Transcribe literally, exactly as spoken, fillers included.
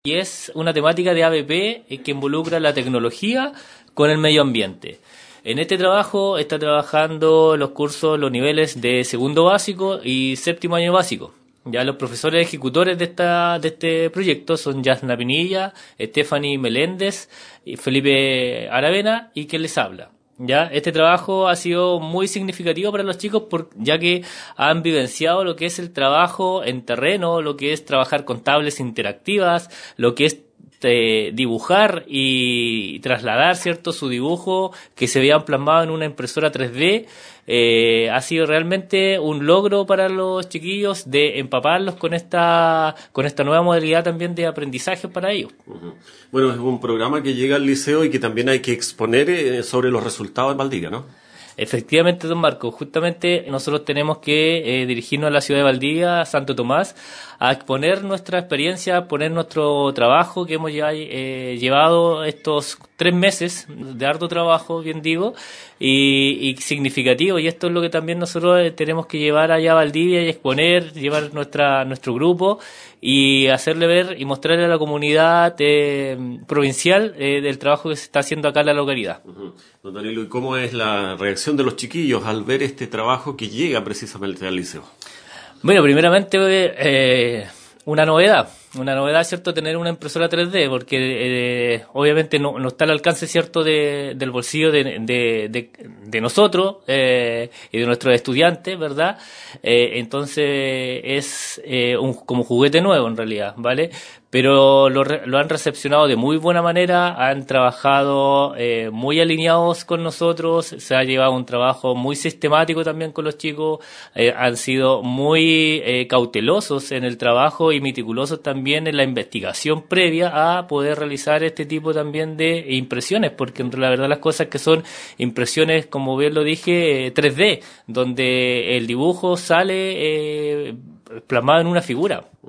Y es una temática de A B P eh, que involucra la tecnología con el medio ambiente. En este trabajo está trabajando los cursos, los niveles de segundo básico y séptimo año básico. Ya los profesores ejecutores de esta de este proyecto son Yasna Pinilla, Stephanie Meléndez, y Felipe Aravena y quien les habla. Ya este trabajo ha sido muy significativo para los chicos por, ya que han vivenciado lo que es el trabajo en terreno, lo que es trabajar con tablets interactivas, lo que es eh, dibujar y trasladar, cierto, su dibujo que se veían plasmado en una impresora tres D. Eh, ha sido realmente un logro para los chiquillos de empaparlos con esta con esta nueva modalidad también de aprendizaje para ellos. Uh-huh. Bueno, es un programa que llega al liceo y que también hay que exponer eh, sobre los resultados en Valdivia, ¿no? Efectivamente, don Marco, justamente nosotros tenemos que eh, dirigirnos a la ciudad de Valdivia, a Santo Tomás, a exponer nuestra experiencia, a poner nuestro trabajo que hemos ya eh, llevado estos tres meses de arduo trabajo, bien digo, y, y significativo, y esto es lo que también nosotros tenemos que llevar allá a Valdivia y exponer, llevar nuestra nuestro grupo y hacerle ver y mostrarle a la comunidad eh, provincial eh, del trabajo que se está haciendo acá en la localidad. Uh-huh. Don Danilo, ¿y cómo es la reacción de los chiquillos al ver este trabajo que llega precisamente al liceo? Bueno, primeramente eh, una novedad, una novedad, ¿cierto?, tener una impresora tres D, porque eh, obviamente no, no está al alcance, ¿cierto?, de, del bolsillo de, de, de, de nosotros eh, y de nuestros estudiantes, ¿verdad? Eh, entonces es eh, un, como juguete nuevo en realidad, ¿vale? Pero lo, lo han recepcionado de muy buena manera, han trabajado eh, muy alineados con nosotros, se ha llevado un trabajo muy sistemático también con los chicos, eh, han sido muy eh, cautelosos en el trabajo y meticulosos también en la investigación previa a poder realizar este tipo también de impresiones, porque la verdad las cosas que son impresiones, como bien lo dije, eh, tres D, donde el dibujo sale eh, plasmado en una figura.